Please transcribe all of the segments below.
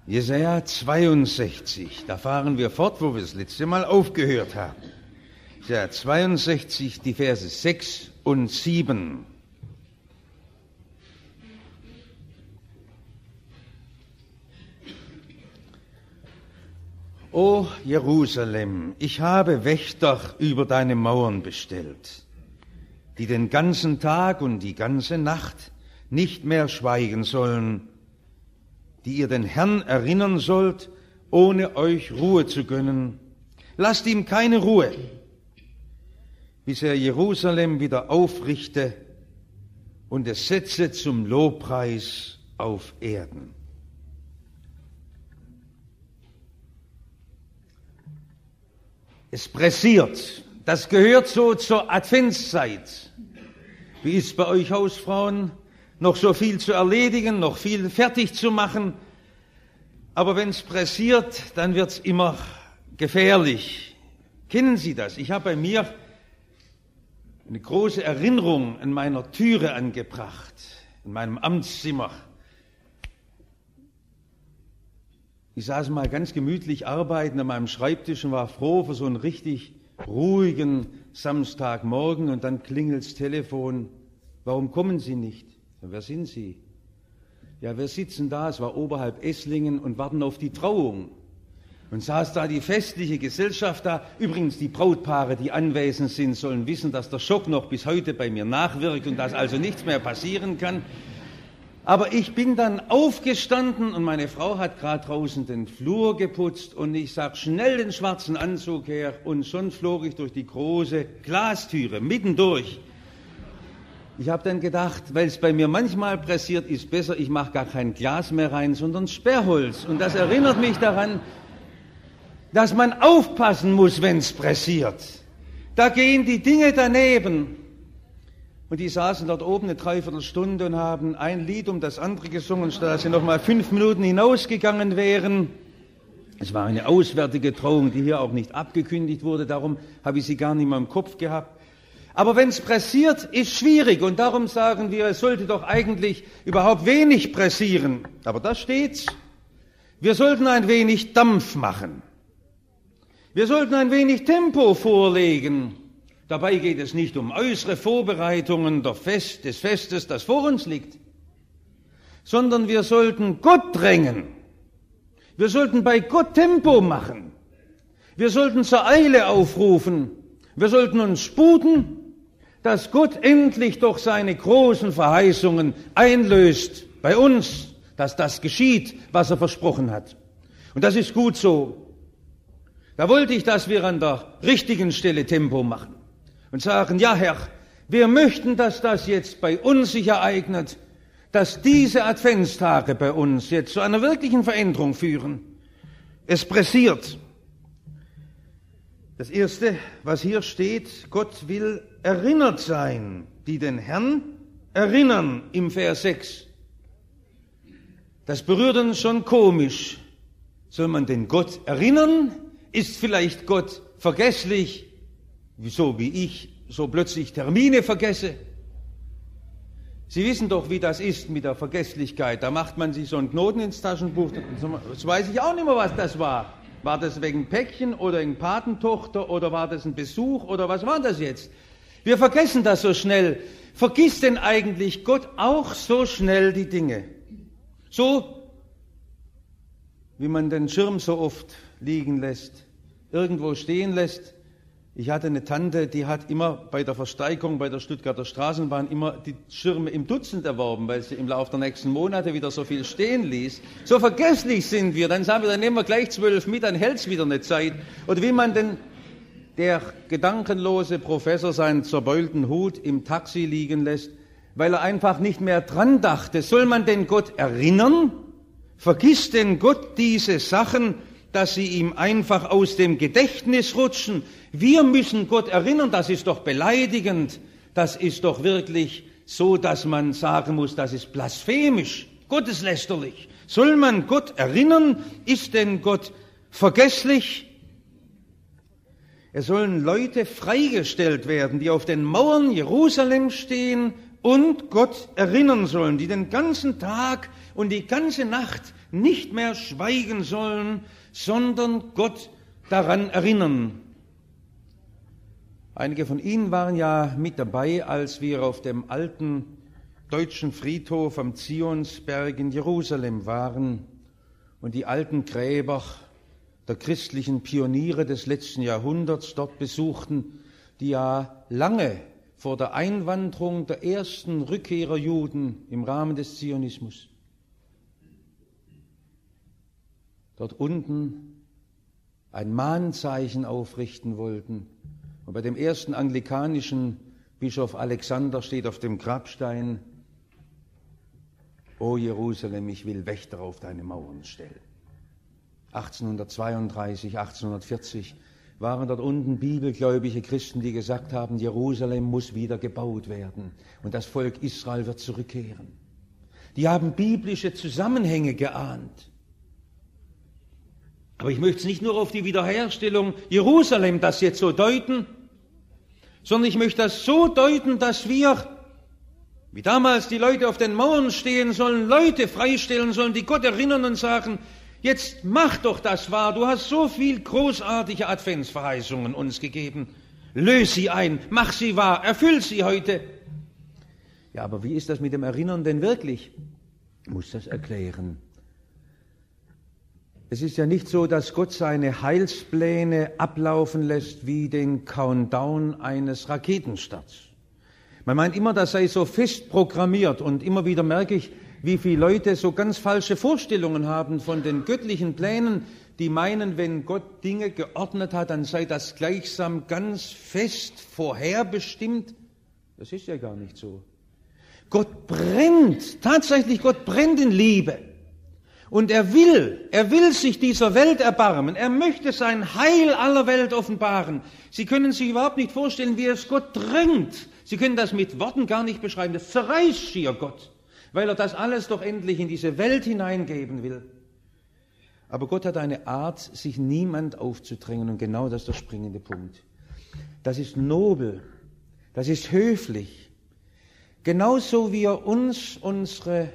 Jesaja 62, da fahren wir fort, wo wir das letzte Mal aufgehört haben. Jesaja 62, die Verse 6 und 7. O Jerusalem, ich habe Wächter über deine Mauern bestellt, die den ganzen Tag und die ganze Nacht nicht mehr schweigen sollen, die ihr den Herrn erinnern sollt, ohne euch Ruhe zu gönnen. Lasst ihm keine Ruhe, bis er Jerusalem wieder aufrichte und es setze zum Lobpreis auf Erden. Es pressiert. Das gehört so zur Adventszeit. Wie ist es bei euch Hausfrauen? Noch so viel zu erledigen, noch viel fertig zu machen. Aber wenn es pressiert, dann wird es immer gefährlich. Kennen Sie das? Ich habe bei mir eine große Erinnerung an meiner Türe angebracht, in meinem Amtszimmer. Ich saß mal ganz gemütlich arbeiten an meinem Schreibtisch und war froh für so einen richtig ruhigen Samstagmorgen und dann klingelt's Telefon. Warum kommen Sie nicht? Ja, wer sind Sie? Ja, wir sitzen da, es war oberhalb Esslingen und warten auf die Trauung. Und saß da die festliche Gesellschaft da. Übrigens, die Brautpaare, die anwesend sind, sollen wissen, dass der Schock noch bis heute bei mir nachwirkt und dass also nichts mehr passieren kann. Aber ich bin dann aufgestanden und meine Frau hat gerade draußen den Flur geputzt und ich sag schnell den schwarzen Anzug her und schon flog ich durch die große Glastüre mittendurch. Ich habe dann gedacht, weil es bei mir manchmal pressiert, ist besser, ich mache gar kein Glas mehr rein, sondern Sperrholz. Und das erinnert mich daran, dass man aufpassen muss, wenn es pressiert. Da gehen die Dinge daneben. Und die saßen dort oben eine Dreiviertelstunde und haben ein Lied um das andere gesungen, statt dass sie noch mal 5 Minuten hinausgegangen wären. Es war eine auswärtige Trauung, die hier auch nicht abgekündigt wurde, darum habe ich sie gar nicht mehr im Kopf gehabt. Aber wenn es pressiert, ist schwierig und darum sagen wir, es sollte doch eigentlich überhaupt wenig pressieren. Aber da steht's. Wir sollten ein wenig Dampf machen. Wir sollten ein wenig Tempo vorlegen. Dabei geht es nicht um äußere Vorbereitungen des Festes, das vor uns liegt, sondern wir sollten Gott drängen. Wir sollten bei Gott Tempo machen. Wir sollten zur Eile aufrufen. Wir sollten uns sputen, dass Gott endlich doch seine großen Verheißungen einlöst bei uns, dass das geschieht, was er versprochen hat. Und das ist gut so. Da wollte ich, dass wir an der richtigen Stelle Tempo machen. Und sagen, ja Herr, wir möchten, dass das jetzt bei uns sich ereignet, dass diese Adventstage bei uns jetzt zu einer wirklichen Veränderung führen. Es pressiert. Das Erste, was hier steht, Gott will erinnert sein, die den Herrn erinnern im Vers 6. Das berührt uns schon komisch. Soll man den Gott erinnern? Ist vielleicht Gott vergesslich? So wie ich so plötzlich Termine vergesse. Sie wissen doch, wie das ist mit der Vergesslichkeit. Da macht man sich so einen Knoten ins Taschenbuch. Jetzt weiß ich auch nicht mehr, was das war. War das wegen Päckchen oder wegen Patentochter oder war das ein Besuch oder was war das jetzt? Wir vergessen das so schnell. Vergisst denn eigentlich Gott auch so schnell die Dinge? So, wie man den Schirm so oft liegen lässt, irgendwo stehen lässt. Ich hatte eine Tante, die hat immer bei der Versteigerung bei der Stuttgarter Straßenbahn immer die Schirme im Dutzend erworben, weil sie im Laufe der nächsten Monate wieder so viel stehen ließ. So vergesslich sind wir. Dann sagen wir, dann nehmen wir gleich 12 mit, dann hält's wieder eine Zeit. Oder wie man denn der gedankenlose Professor seinen zerbeulten Hut im Taxi liegen lässt, weil er einfach nicht mehr dran dachte. Soll man denn Gott erinnern? Vergisst denn Gott diese Sachen, dass sie ihm einfach aus dem Gedächtnis rutschen? Wir müssen Gott erinnern, das ist doch beleidigend, das ist doch wirklich so, dass man sagen muss, das ist blasphemisch, gotteslästerlich. Soll man Gott erinnern? Ist denn Gott vergesslich? Es sollen Leute freigestellt werden, die auf den Mauern Jerusalem stehen und Gott erinnern sollen, die den ganzen Tag und die ganze Nacht nicht mehr schweigen sollen, sondern Gott daran erinnern. Einige von Ihnen waren ja mit dabei, als wir auf dem alten deutschen Friedhof am Zionsberg in Jerusalem waren und die alten Gräber der christlichen Pioniere des letzten Jahrhunderts dort besuchten, die ja lange vor der Einwanderung der ersten Rückkehrerjuden im Rahmen des Zionismus dort unten ein Mahnzeichen aufrichten wollten. Und bei dem ersten anglikanischen Bischof Alexander steht auf dem Grabstein: O Jerusalem, ich will Wächter auf deine Mauern stellen. 1832, 1840 waren dort unten bibelgläubige Christen, die gesagt haben, Jerusalem muss wieder gebaut werden und das Volk Israel wird zurückkehren. Die haben biblische Zusammenhänge geahnt. Aber ich möchte es nicht nur auf die Wiederherstellung Jerusalem das jetzt so deuten, sondern ich möchte das so deuten, dass wir, wie damals die Leute auf den Mauern stehen sollen, Leute freistellen sollen, die Gott erinnern und sagen, jetzt mach doch das wahr, du hast so viel großartige Adventsverheißungen uns gegeben, löse sie ein, mach sie wahr, erfüll sie heute. Ja, aber wie ist das mit dem Erinnern denn wirklich? Ich muss das erklären. Es ist ja nicht so, dass Gott seine Heilspläne ablaufen lässt wie den Countdown eines Raketenstarts. Man meint immer, das sei so fest programmiert und immer wieder merke ich, wie viele Leute so ganz falsche Vorstellungen haben von den göttlichen Plänen, die meinen, wenn Gott Dinge geordnet hat, dann sei das gleichsam ganz fest vorherbestimmt. Das ist ja gar nicht so. Gott brennt, tatsächlich Gott brennt in Liebe. Und er will sich dieser Welt erbarmen. Er möchte sein Heil aller Welt offenbaren. Sie können sich überhaupt nicht vorstellen, wie es Gott drängt. Sie können das mit Worten gar nicht beschreiben. Das zerreißt schier Gott, weil er das alles doch endlich in diese Welt hineingeben will. Aber Gott hat eine Art, sich niemand aufzudrängen. Und genau das ist der springende Punkt. Das ist nobel. Das ist höflich. Genauso wie er uns unsere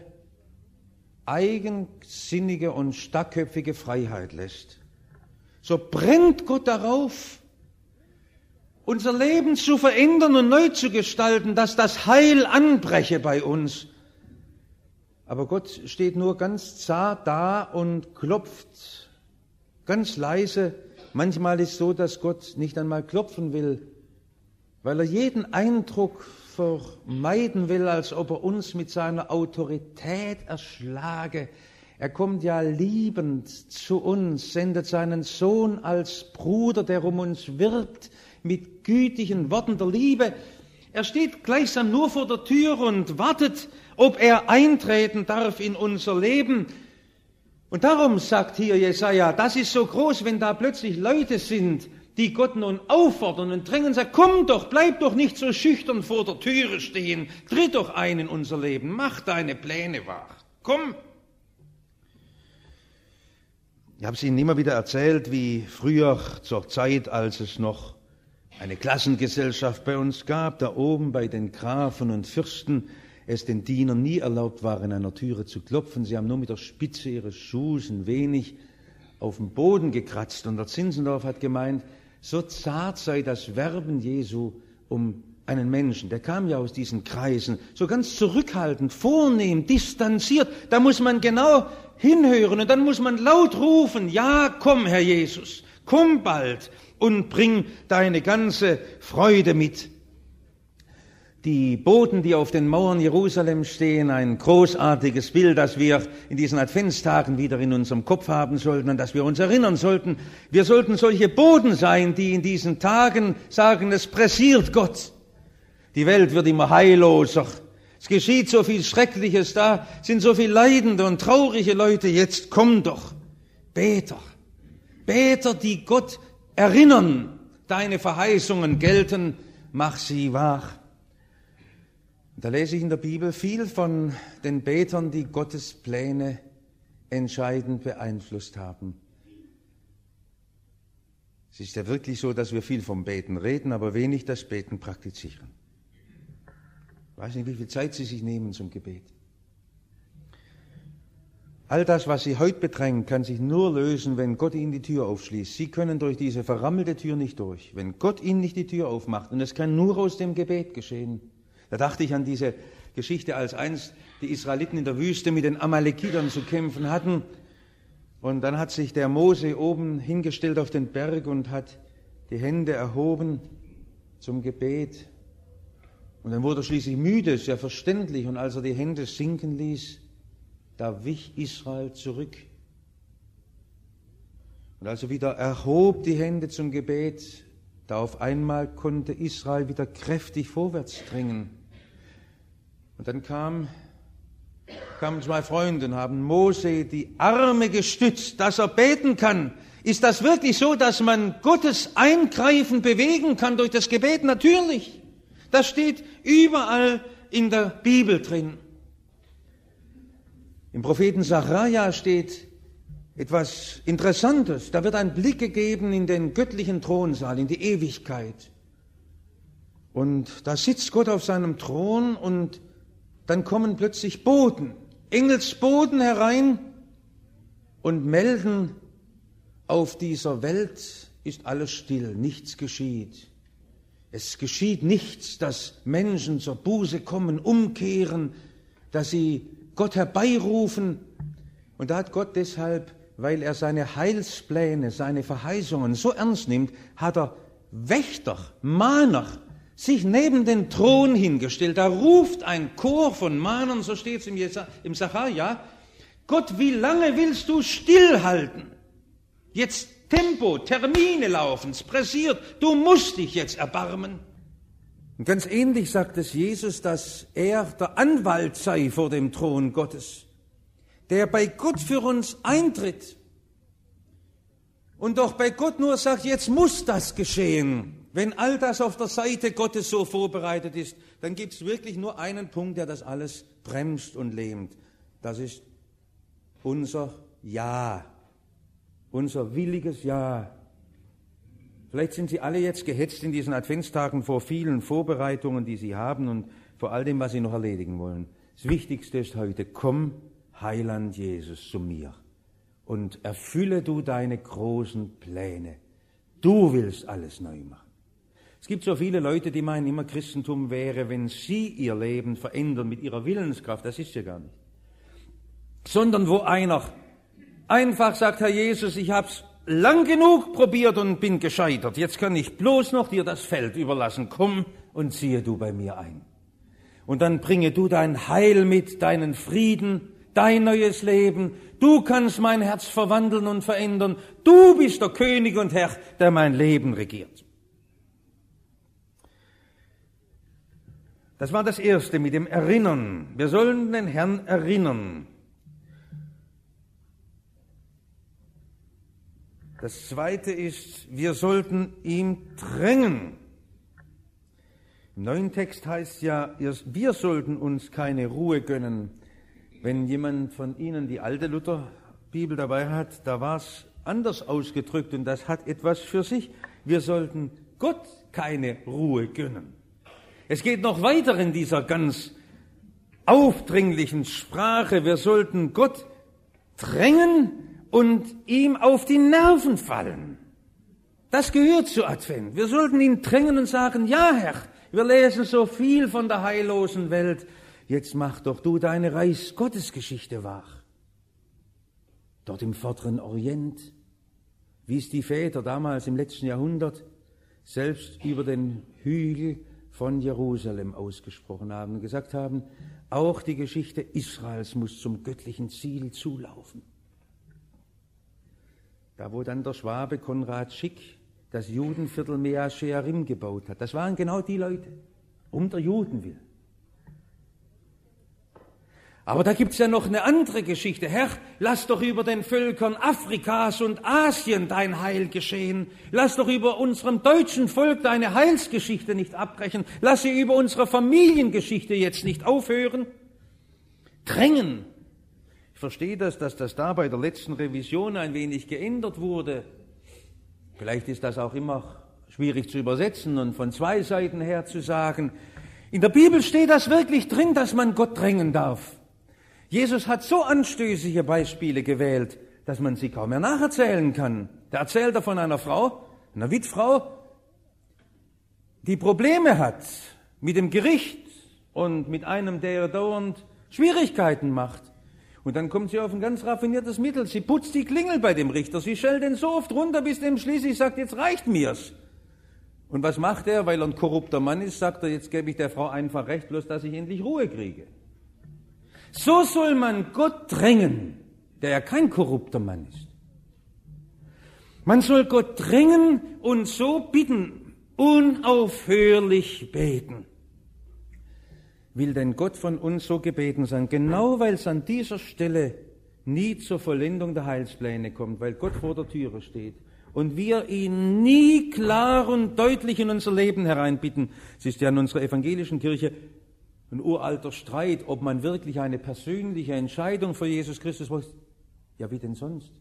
eigensinnige und starkköpfige Freiheit lässt, so brennt Gott darauf, unser Leben zu verändern und neu zu gestalten, dass das Heil anbreche bei uns. Aber Gott steht nur ganz zart da und klopft ganz leise. Manchmal ist es so, dass Gott nicht einmal klopfen will, weil er jeden Eindruck vermeiden will, als ob er uns mit seiner Autorität erschlage. Er kommt ja liebend zu uns, sendet seinen Sohn als Bruder, der um uns wirbt, mit gütigen Worten der Liebe. Er steht gleichsam nur vor der Tür und wartet, ob er eintreten darf in unser Leben. Und darum sagt hier Jesaja, das ist so groß, wenn da plötzlich Leute sind, die Gott nun auffordern und drängen, sagt, komm doch, bleib doch nicht so schüchtern vor der Türe stehen, tritt doch ein in unser Leben, mach deine Pläne wahr, komm. Ich habe es Ihnen immer wieder erzählt, wie früher zur Zeit, als es noch eine Klassengesellschaft bei uns gab, da oben bei den Grafen und Fürsten, es den Dienern nie erlaubt war, an einer Türe zu klopfen. Sie haben nur mit der Spitze ihres Schuhs ein wenig auf den Boden gekratzt. Und der Zinzendorf hat gemeint, so zart sei das Werben Jesu um einen Menschen. Der kam ja aus diesen Kreisen, so ganz zurückhaltend, vornehm, distanziert. Da muss man genau hinhören und dann muss man laut rufen, ja, komm, Herr Jesus, komm bald und bring deine ganze Freude mit. Die Boten, die auf den Mauern Jerusalem stehen, ein großartiges Bild, das wir in diesen Adventstagen wieder in unserem Kopf haben sollten und das wir uns erinnern sollten. Wir sollten solche Boten sein, die in diesen Tagen sagen, es pressiert Gott. Die Welt wird immer heilloser. Es geschieht so viel Schreckliches, da sind so viele leidende und traurige Leute. Jetzt komm doch, Beter, die Gott erinnern, deine Verheißungen gelten, mach sie wahr. Da lese ich in der Bibel viel von den Betern, die Gottes Pläne entscheidend beeinflusst haben. Es ist ja wirklich so, dass wir viel vom Beten reden, aber wenig das Beten praktizieren. Ich weiß nicht, wie viel Zeit Sie sich nehmen zum Gebet. All das, was Sie heute bedrängt, kann sich nur lösen, wenn Gott Ihnen die Tür aufschließt. Sie können durch diese verrammelte Tür nicht durch, wenn Gott Ihnen nicht die Tür aufmacht. Und es kann nur aus dem Gebet geschehen. Da dachte ich an diese Geschichte, als einst die Israeliten in der Wüste mit den Amalekitern zu kämpfen hatten. Und dann hat sich der Mose oben hingestellt auf den Berg und hat die Hände erhoben zum Gebet. Und dann wurde er schließlich müde, ist ja verständlich. Und als er die Hände sinken ließ, da wich Israel zurück. Und als er wieder erhob die Hände zum Gebet, da auf einmal konnte Israel wieder kräftig vorwärts dringen. Und dann kamen 2 Freunde und haben Mose die Arme gestützt, dass er beten kann. Ist das wirklich so, dass man Gottes Eingreifen bewegen kann durch das Gebet? Natürlich. Das steht überall in der Bibel drin. Im Propheten Sacharja steht etwas Interessantes. Da wird ein Blick gegeben in den göttlichen Thronsaal, in die Ewigkeit. Und da sitzt Gott auf seinem Thron und dann kommen plötzlich Boten, Engelsboten herein und melden, auf dieser Welt ist alles still, nichts geschieht. Es geschieht nichts, dass Menschen zur Buße kommen, umkehren, dass sie Gott herbeirufen. Und da hat Gott deshalb, weil er seine Heilspläne, seine Verheißungen so ernst nimmt, hat er Wächter, Mahner, sich neben den Thron hingestellt. Da ruft ein Chor von Mahnern, so steht es im Sacharja, Gott, wie lange willst du stillhalten? Jetzt Tempo, Termine laufen, es pressiert, du musst dich jetzt erbarmen. Und ganz ähnlich sagt es Jesus, dass er der Anwalt sei vor dem Thron Gottes, der bei Gott für uns eintritt und doch bei Gott nur sagt, jetzt muss das geschehen. Wenn all das auf der Seite Gottes so vorbereitet ist, dann gibt es wirklich nur einen Punkt, der das alles bremst und lähmt. Das ist unser Ja, unser williges Ja. Vielleicht sind Sie alle jetzt gehetzt in diesen Adventstagen vor vielen Vorbereitungen, die Sie haben und vor all dem, was Sie noch erledigen wollen. Das Wichtigste ist heute, komm, Heiland Jesus, zu mir und erfülle du deine großen Pläne. Du willst alles neu machen. Es gibt so viele Leute, die meinen, immer Christentum wäre, wenn sie ihr Leben verändern mit ihrer Willenskraft. Das ist ja gar nicht. Sondern wo einer einfach sagt, Herr Jesus, ich hab's lang genug probiert und bin gescheitert. Jetzt kann ich bloß noch dir das Feld überlassen. Komm und ziehe du bei mir ein. Und dann bringe du dein Heil mit, deinen Frieden, dein neues Leben. Du kannst mein Herz verwandeln und verändern. Du bist der König und Herr, der mein Leben regiert. Das war das Erste mit dem Erinnern. Wir sollen den Herrn erinnern. Das Zweite ist, wir sollten ihm drängen. Im neuen Text heißt ja, wir sollten uns keine Ruhe gönnen. Wenn jemand von Ihnen die alte Lutherbibel dabei hat, da war es anders ausgedrückt und das hat etwas für sich. Wir sollten Gott keine Ruhe gönnen. Es geht noch weiter in dieser ganz aufdringlichen Sprache. Wir sollten Gott drängen und ihm auf die Nerven fallen. Das gehört zu Advent. Wir sollten ihn drängen und sagen, ja Herr, wir lesen so viel von der heillosen Welt. Jetzt mach doch du deine Reichsgottesgeschichte wahr. Dort im vorderen Orient, wie es die Väter damals im letzten Jahrhundert selbst über den Hügel von Jerusalem ausgesprochen haben und gesagt haben, auch die Geschichte Israels muss zum göttlichen Ziel zulaufen. Da, wo dann der Schwabe Konrad Schick das Judenviertel Mea Shearim gebaut hat, das waren genau die Leute, um der Juden willen. Aber da gibt's ja noch eine andere Geschichte. Herr, lass doch über den Völkern Afrikas und Asien dein Heil geschehen. Lass doch über unserem deutschen Volk deine Heilsgeschichte nicht abbrechen. Lass sie über unsere Familiengeschichte jetzt nicht aufhören. Drängen. Ich verstehe dass das da bei der letzten Revision ein wenig geändert wurde. Vielleicht ist das auch immer schwierig zu übersetzen und von zwei Seiten her zu sagen. In der Bibel steht das wirklich drin, dass man Gott drängen darf. Jesus hat so anstößige Beispiele gewählt, dass man sie kaum mehr nacherzählen kann. Da erzählt er von einer Frau, einer Witfrau, die Probleme hat mit dem Gericht und mit einem, der ihr dauernd Schwierigkeiten macht. Und dann kommt sie auf ein ganz raffiniertes Mittel. Sie putzt die Klingel bei dem Richter. Sie schellt den so oft runter, bis dem schließlich sagt, jetzt reicht mir's. Und was macht er? Weil er ein korrupter Mann ist, sagt er, jetzt gebe ich der Frau einfach recht, bloß dass ich endlich Ruhe kriege. So soll man Gott drängen, der ja kein korrupter Mann ist. Man soll Gott drängen und so bitten, unaufhörlich beten. Will denn Gott von uns so gebeten sein? Genau weil es an dieser Stelle nie zur Vollendung der Heilspläne kommt, weil Gott vor der Türe steht und wir ihn nie klar und deutlich in unser Leben hereinbitten. Es ist ja in unserer evangelischen Kirche ein uralter Streit, ob man wirklich eine persönliche Entscheidung für Jesus Christus wollte. Ja, wie denn sonst?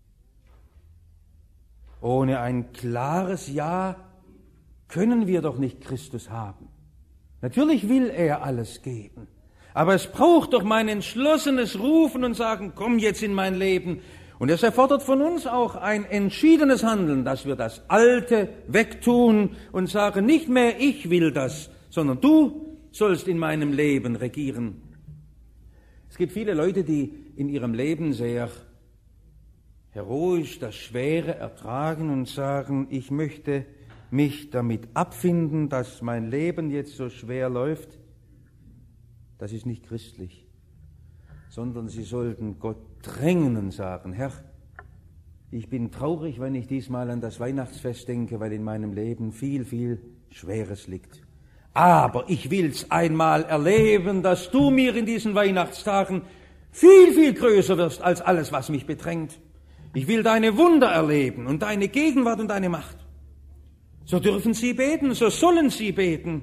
Ohne ein klares Ja können wir doch nicht Christus haben. Natürlich will er alles geben, aber es braucht doch mein entschlossenes Rufen und Sagen, komm jetzt in mein Leben. Und es erfordert von uns auch ein entschiedenes Handeln, dass wir das Alte wegtun und sagen, nicht mehr ich will das, sondern du sollst in meinem Leben regieren. Es gibt viele Leute, die in ihrem Leben sehr heroisch das Schwere ertragen und sagen, ich möchte mich damit abfinden, dass mein Leben jetzt so schwer läuft. Das ist nicht christlich, sondern sie sollten Gott drängen und sagen, Herr, ich bin traurig, wenn ich diesmal an das Weihnachtsfest denke, weil in meinem Leben viel, viel Schweres liegt. Aber ich will's einmal erleben, dass du mir in diesen Weihnachtstagen viel, viel größer wirst als alles, was mich bedrängt. Ich will deine Wunder erleben und deine Gegenwart und deine Macht. So dürfen sie beten, so sollen sie beten.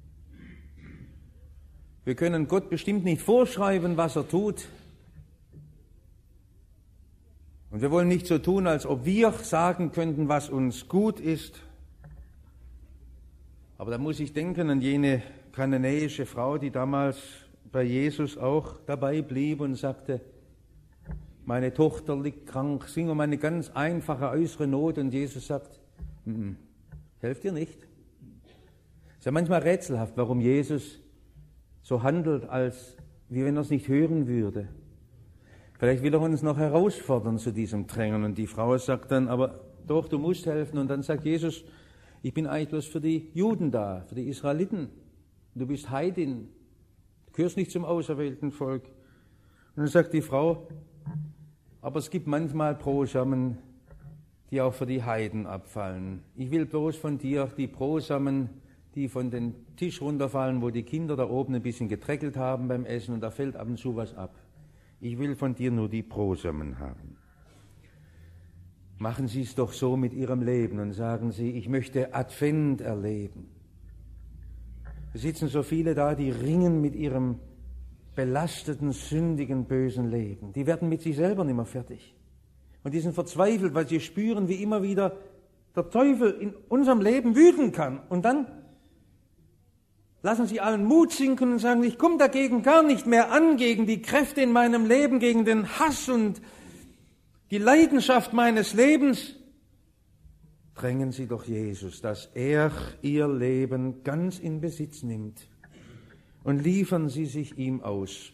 Wir können Gott bestimmt nicht vorschreiben, was er tut. Und wir wollen nicht so tun, als ob wir sagen könnten, was uns gut ist. Aber da muss ich denken an jene kananäische Frau, die damals bei Jesus auch dabei blieb und sagte, meine Tochter liegt krank, sing um eine ganz einfache äußere Not. Und Jesus sagt, helft ihr nicht. Es ist ja manchmal rätselhaft, warum Jesus so handelt, als wie wenn er es nicht hören würde. Vielleicht will er uns noch herausfordern zu diesem Drängen. Und die Frau sagt dann, aber doch, du musst helfen. Und dann sagt Jesus, ich bin eigentlich bloß für die Juden da, für die Israeliten. Du bist Heidin, du gehörst nicht zum auserwählten Volk. Und dann sagt die Frau, aber es gibt manchmal Brosamen, die auch für die Heiden abfallen. Ich will bloß von dir die Brosamen, die von den Tisch runterfallen, wo die Kinder da oben ein bisschen geträckelt haben beim Essen und da fällt ab und zu was ab. Ich will von dir nur die Brosamen haben. Machen Sie es doch so mit Ihrem Leben und sagen Sie, ich möchte Advent erleben. Es sitzen so viele da, die ringen mit ihrem belasteten, sündigen, bösen Leben. Die werden mit sich selber nicht mehr fertig. Und die sind verzweifelt, weil sie spüren, wie immer wieder der Teufel in unserem Leben wüten kann. Und dann lassen sie allen Mut sinken und sagen, ich komme dagegen gar nicht mehr an, gegen die Kräfte in meinem Leben, gegen den Hass und die Leidenschaft meines Lebens. Drängen Sie doch Jesus, dass er Ihr Leben ganz in Besitz nimmt und liefern Sie sich ihm aus.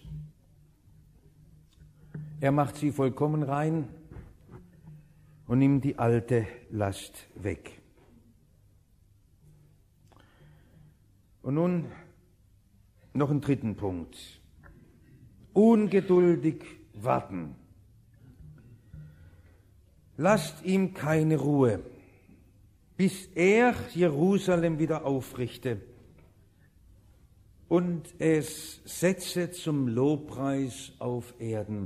Er macht Sie vollkommen rein und nimmt die alte Last weg. Und nun noch einen dritten Punkt. Ungeduldig warten. Lasst ihm keine Ruhe, bis er Jerusalem wieder aufrichte und es setze zum Lobpreis auf Erden.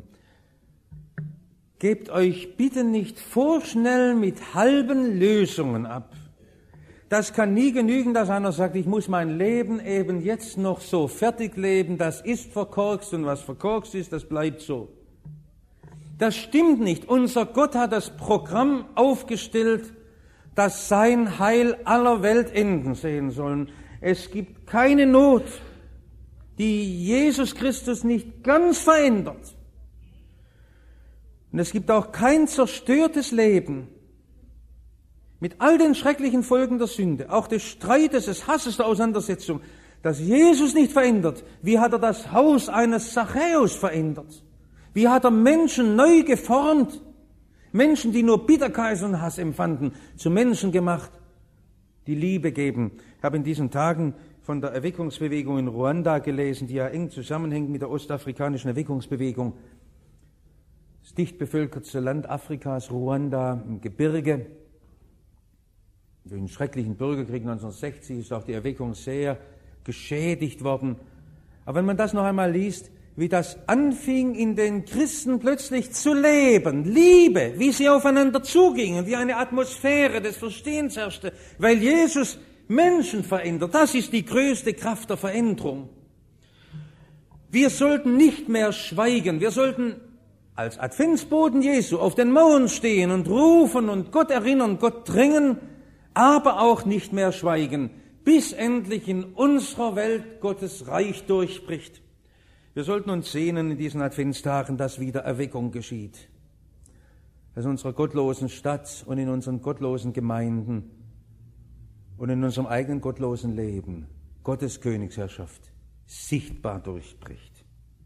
Gebt euch bitte nicht vorschnell mit halben Lösungen ab. Das kann nie genügen, dass einer sagt, ich muss mein Leben eben jetzt noch so fertig leben, das ist verkorkst und was verkorkst ist, das bleibt so. Das stimmt nicht. Unser Gott hat das Programm aufgestellt, dass sein Heil aller Welt enden sehen sollen. Es gibt keine Not, die Jesus Christus nicht ganz verändert. Und es gibt auch kein zerstörtes Leben mit all den schrecklichen Folgen der Sünde, auch des Streites, des Hasses, der Auseinandersetzung, das Jesus nicht verändert. Wie hat er das Haus eines Zachäus verändert? Wie hat er Menschen neu geformt? Menschen, die nur Bitterkeit und Hass empfanden, zu Menschen gemacht, die Liebe geben. Ich habe in diesen Tagen von der Erweckungsbewegung in Ruanda gelesen, die ja eng zusammenhängt mit der ostafrikanischen Erweckungsbewegung. Das dicht bevölkertste Land Afrikas, Ruanda, im Gebirge. Durch den schrecklichen Bürgerkrieg 1960 ist auch die Erweckung sehr geschädigt worden. Aber wenn man das noch einmal liest, wie das anfing, in den Christen plötzlich zu leben, Liebe, wie sie aufeinander zugingen, wie eine Atmosphäre des Verstehens herrschte, weil Jesus Menschen verändert. Das ist die größte Kraft der Veränderung. Wir sollten nicht mehr schweigen. Wir sollten als Adventsboten Jesu auf den Mauern stehen und rufen und Gott erinnern, Gott drängen, aber auch nicht mehr schweigen, bis endlich in unserer Welt Gottes Reich durchbricht. Wir sollten uns sehnen in diesen Adventstagen, dass wieder Erweckung geschieht. Dass in unserer gottlosen Stadt und in unseren gottlosen Gemeinden und in unserem eigenen gottlosen Leben Gottes Königsherrschaft sichtbar durchbricht.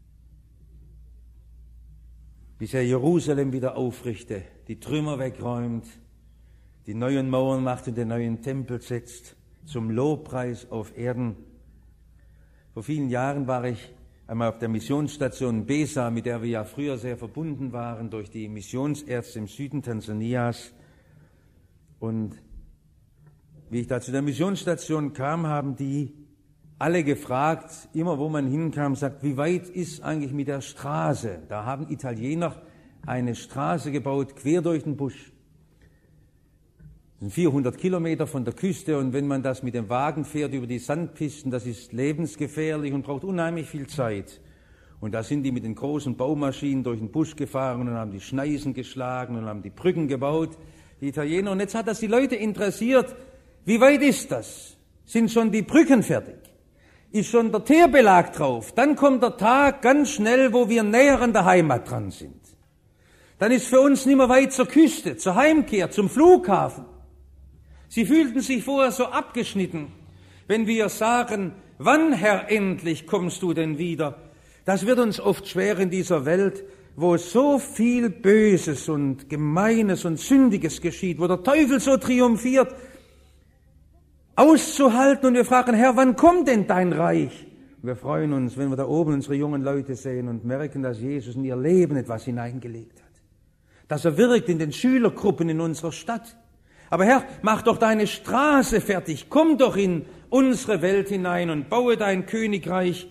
Bis er Jerusalem wieder aufrichte, die Trümmer wegräumt, die neuen Mauern macht und den neuen Tempel setzt, zum Lobpreis auf Erden. Vor vielen Jahren war ich einmal auf der Missionsstation Besa, mit der wir ja früher sehr verbunden waren durch die Missionsärzte im Süden Tansanias. Und wie ich da zu der Missionsstation kam, haben die alle gefragt, immer wo man hinkam, sagt, wie weit ist eigentlich mit der Straße? Da haben Italiener eine Straße gebaut, quer durch den Busch. Das sind 400 Kilometer von der Küste und wenn man das mit dem Wagen fährt über die Sandpisten, das ist lebensgefährlich und braucht unheimlich viel Zeit. Und da sind die mit den großen Baumaschinen durch den Busch gefahren und haben die Schneisen geschlagen und haben die Brücken gebaut, die Italiener. Und jetzt hat das die Leute interessiert, wie weit ist das? Sind schon die Brücken fertig? Ist schon der Teerbelag drauf? Dann kommt der Tag ganz schnell, wo wir näher an der Heimat dran sind. Dann ist für uns nicht mehr weit zur Küste, zur Heimkehr, zum Flughafen. Sie fühlten sich vorher so abgeschnitten, wenn wir sagen, wann, Herr, endlich kommst du denn wieder? Das wird uns oft schwer in dieser Welt, wo so viel Böses und Gemeines und Sündiges geschieht, wo der Teufel so triumphiert, auszuhalten und wir fragen, Herr, wann kommt denn dein Reich? Und wir freuen uns, wenn wir da oben unsere jungen Leute sehen und merken, dass Jesus in ihr Leben etwas hineingelegt hat. Dass er wirkt in den Schülergruppen in unserer Stadt. Aber Herr, mach doch deine Straße fertig, komm doch in unsere Welt hinein und baue dein Königreich.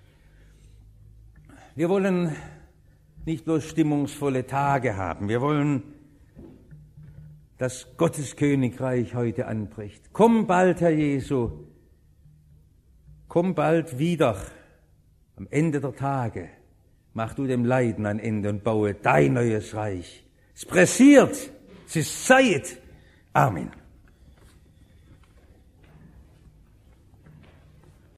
Wir wollen nicht bloß stimmungsvolle Tage haben, wir wollen, dass Gottes Königreich heute anbricht. Komm bald, Herr Jesu, komm bald wieder am Ende der Tage. Mach du dem Leiden ein Ende und baue dein neues Reich. Es pressiert, es ist Zeit. Amen.